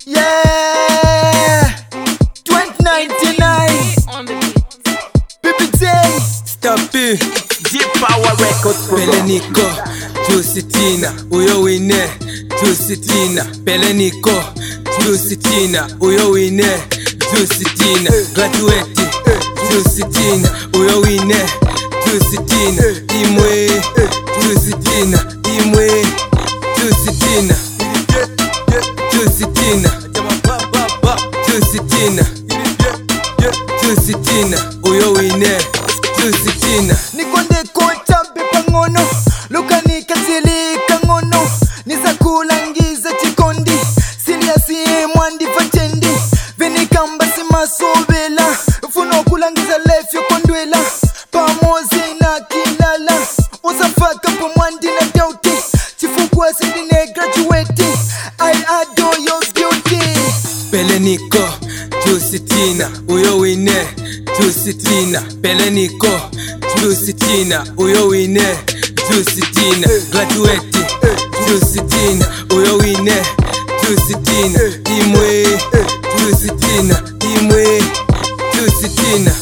Yeah, 2099 PPT Stapi G-Power Records Peleniko Jusitina uyo wine Jusitina Peleniko Jusitina uyo wine Jusitina Graduate Jusitina uyo wine Jusitina Imwe Jusitina Imwe Jusitina Jusitina Jusitina Jusitina uyo wine Jusitina Nikonde kota bepa ngono Lukani katili kangono Niza kulangiza chikondi Silia siye mwandi vachendi Vini kamba sima sobela Funo kulangiza life yo kondwela Pamozi na kilala Uzafaka po mwandi na dauti Chifukwa sindine graduate I adore your beauty Peleniko Jusitina uyo wine Jusitina Peleniko Jusitina uyo wine Jusitina Graduate Jusitina uyo wine Jusitina Imwe Jusitina Imwe Jusitina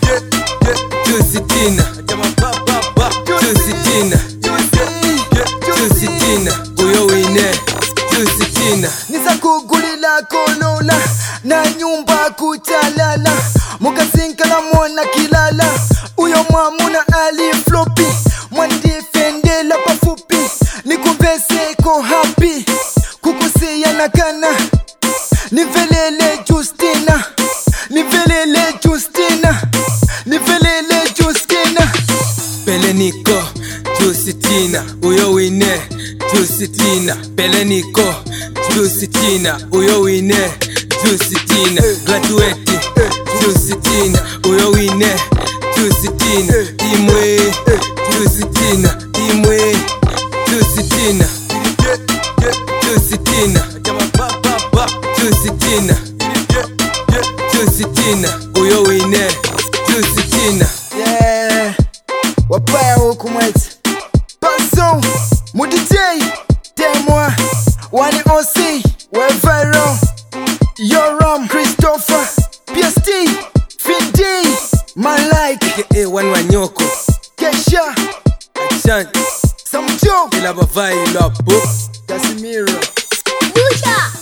Jusitina Jusitina Jusitina uyo wine Jusitina Niza kugulila kolola Na nyumba kuchalala Mukasinkala mwana kilala Uyo mwamuna ali floppy Mwandi fendela pafupi Nikubese ko happy Kukusia na kana Nivelele Justina Nivelele Justina Nivelele Justina Peleniko Jusitina uyo wine Jusitina Peleniko Jusitina uyo wine Jusitina Graduate Jusitina uyo wine Jusitina Imwe Jusitina Imwe Jusitina Jusitina Jusitina Jusitina uyo wine Jusitina Yeah Wapaya huku mwezi Paso Mudj Temwa Wani OC Wevero Yoram Christopher PST Findi Malike Wani Wanyoko Kesha Ashanti Samjo Ila bavai lapo Casimiro Busha